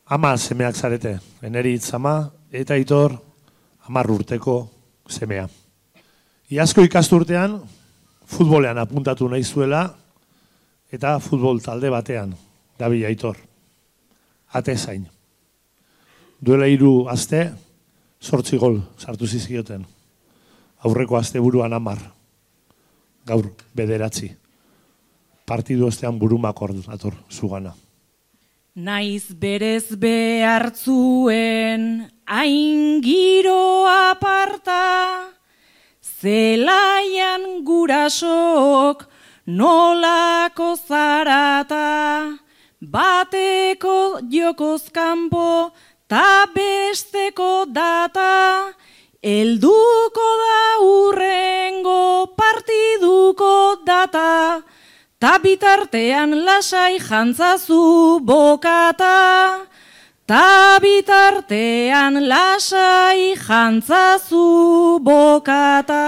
Ama semeak zarete, Eneritz ama eta Aitor 10 urteko semea. Iazko ikasturtean futbolean apuntatu nahi zuela eta futbol talde batean, Gabi Aitor. Ate zain. Duela 3 aste, 8 gol sartu zizkioten. Aurreko aste buruan 10. Gaur 9. Partidu ostean burumakor dator zugana. Naiz berez behartzuen hain giro aparta, zelaian gurasok nolako zarata, bateko jokoz kanpo ta besteko data, helduko da urrengo partiduko data, ta bitartean lasai jantzazu bokata, ta bitartean lasai jantzazu bokata.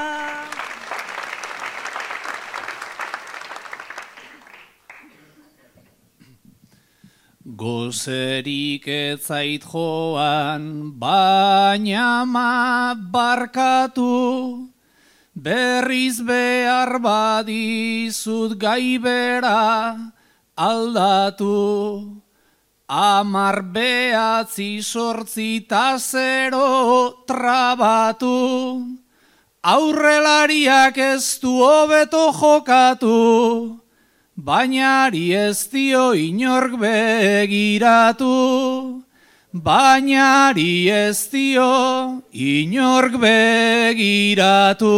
Gozerik ez zait joan, baina ma barkatu, berriz behar badizut gaibera aldatu. 10, 9, 8 ta 0 trabatu, aurrelariak ez du hobeto jokatu, bainari ez dio inork begiratu, bainari ez dio inork begiratu.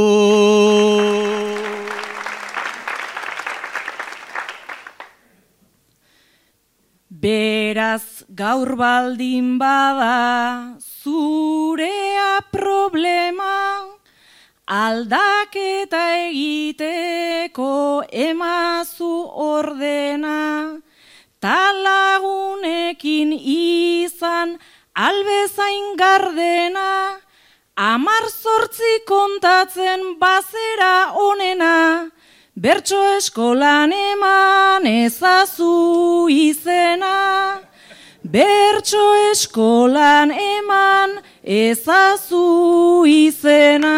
Beraz gaur baldin bada zurea problema, aldaketa egiteko emazu ordena, ta lagunekin izan albezain gardena, 10 kontatzen bazera onena, bertso eskolan eman ezazu izena, bertso eskolan eman ezazu izena.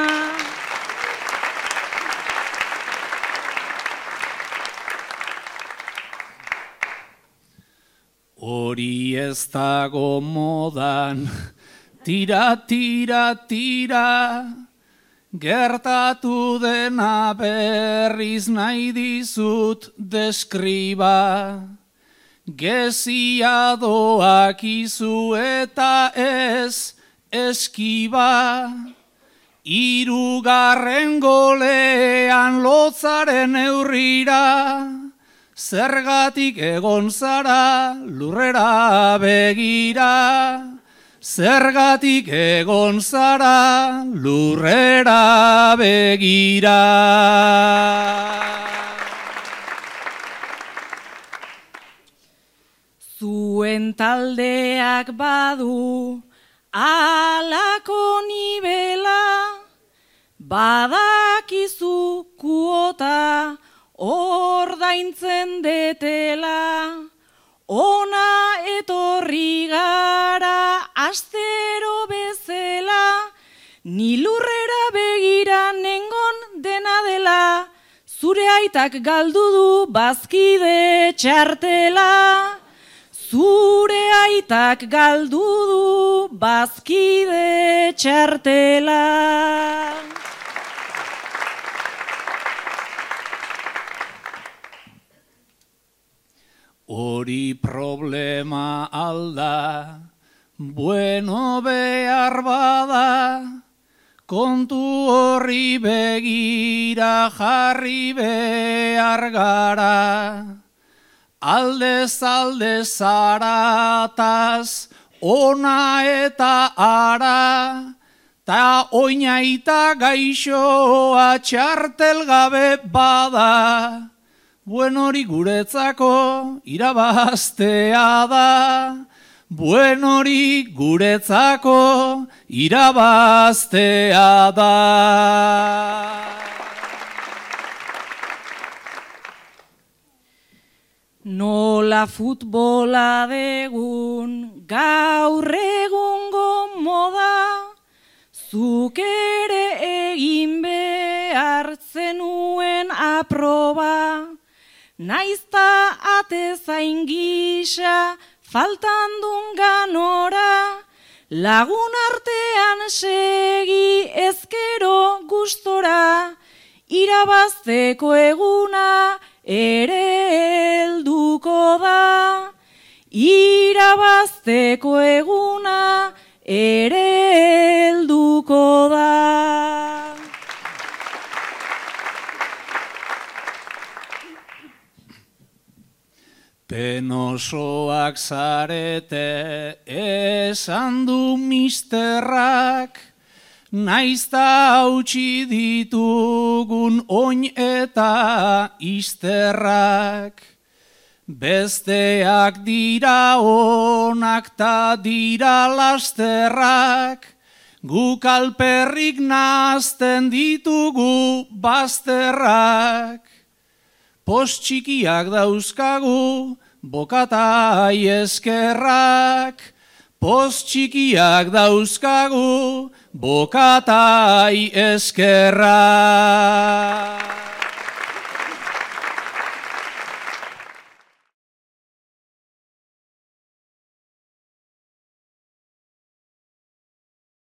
Hori ez dago modan, tira, tira, tira, gertatu dena berriz nahi dizut deskriba. Gezia doakizu eta ez eskiba, 3. golean lotzaren eurrira, zergatik egon zara lurrera begira, zergatik egon zara lurrera begira. Zuen taldeak badu alako nibela, badakizu kuota ordaintzen detela, ona etorri gara astero bezala, ni lurrera begira nengon dena dela, zure aitak galdu du bazkide txartela, zure aitak galdu du bazkide txartela. Hori problema alda, bueno behar bada, kontu horri begira jarri behar gara. Aldez alde zarataz, ona eta ara, ta oinaita gaixoa txartel gabe bada. Buen hori guretzako irabaztea da, buen hori guretzako irabaztea da. Nola futbola degun gaur egungo moda, zuk ere egin behar zenuen aproba, naizta atezain gisa faltan dun ganora, lagun artean segi ezkero gustora, irabazteko eguna ere helduko da, irabazteko eguna ere helduko da. Penosoak zarete esan du misterrak, naizta hautsi ditugun oin eta izterrak. Besteak dira onak ta dira lasterrak, guk alperrik nazten ditugu bazterrak. Post txikiak dauzkagu, bokatai eskerrak. Post txikiak dauzkagu, bokatai eskerrak.